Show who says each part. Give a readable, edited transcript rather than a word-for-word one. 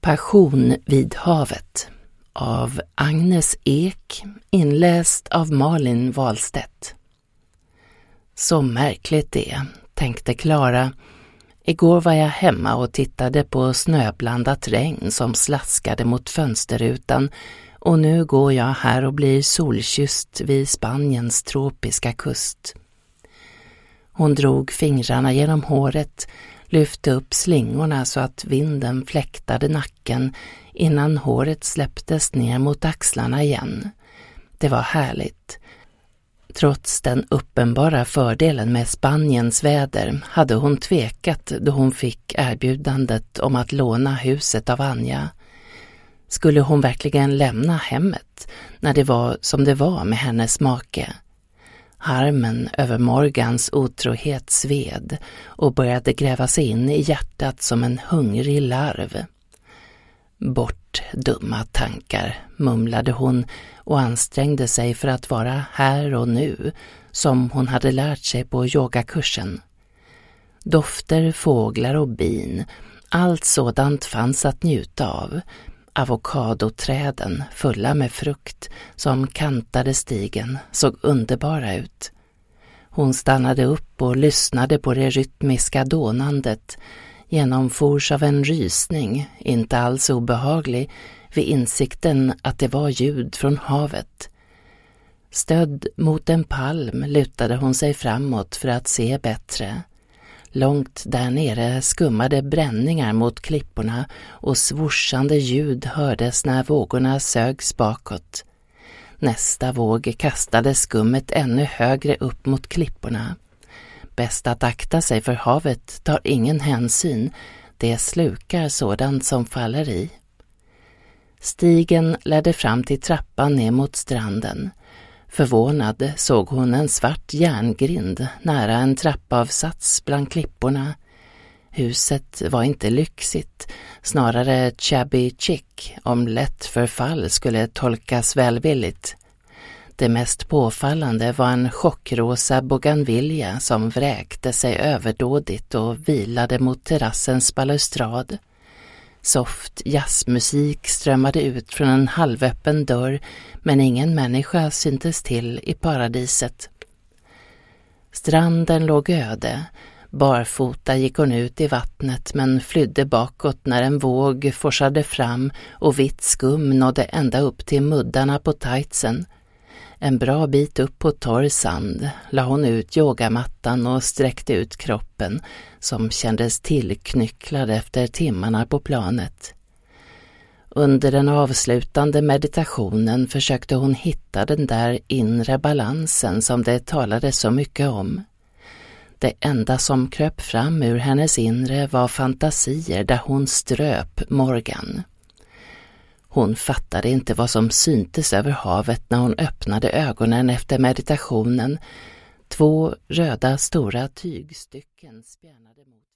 Speaker 1: Passion vid havet av Agnes Ek, inläst av Malin Wahlstedt. Så märkligt det, tänkte Klara. Igår var jag hemma och tittade på snöblandat regn som slaskade mot fönsterrutan, och nu går jag här och blir solkysst vid Spaniens tropiska kust. Hon drog fingrarna genom håret, lyfte upp slingorna så att vinden fläktade nacken innan håret släpptes ner mot axlarna igen. Det var härligt. Trots den uppenbara fördelen med Spaniens väder hade hon tvekat då hon fick erbjudandet om att låna huset av Anja. Skulle hon verkligen lämna hemmet när det var som det var med hennes make? Harmen över Morgans otrohet sved och började gräva sig in i hjärtat som en hungrig larv. Bort, dumma tankar, mumlade hon och ansträngde sig för att vara här och nu, som hon hade lärt sig på yogakursen. Dofter, fåglar och bin, allt sådant fanns att njuta av. Avokadoträden fulla med frukt som kantade stigen såg underbara ut. Hon stannade upp och lyssnade på det rytmiska dånandet, genomfors av en rysning, inte alls obehaglig, vid insikten att det var ljud från havet. Stödd mot en palm lutade hon sig framåt för att se bättre. Långt där nere skummade bränningar mot klipporna och svorsande ljud hördes när vågorna sögs bakåt. Nästa våg kastade skummet ännu högre upp mot klipporna. Bäst att akta sig, för havet tar ingen hänsyn, det slukar sådant som faller i. Stigen ledde fram till trappan ner mot stranden. Förvånad såg hon en svart järngrind nära en trappavsats bland klipporna. Huset var inte lyxigt, snarare shabby chic, om lätt förfall skulle tolkas välvilligt. Det mest påfallande var en chockrosa bougainvillea som vräkte sig överdådigt och vilade mot terrassens balustrad. Soft jazzmusik strömmade ut från en halvöppen dörr, men ingen människa syntes till i paradiset. Stranden låg öde. Barfota gick hon ut i vattnet men flydde bakåt när en våg forsade fram och vitt skum nådde ända upp till muddarna på tightsen. En bra bit upp på torr sand la hon ut yogamattan och sträckte ut kroppen som kändes tillknycklad efter timmarna på planet. Under den avslutande meditationen försökte hon hitta den där inre balansen som det talade så mycket om. Det enda som kröp fram ur hennes inre var fantasier där hon ströp Morgan. Hon fattade inte vad som syntes över havet när hon öppnade ögonen efter meditationen. 2 röda stora tygstycken spjärnade mot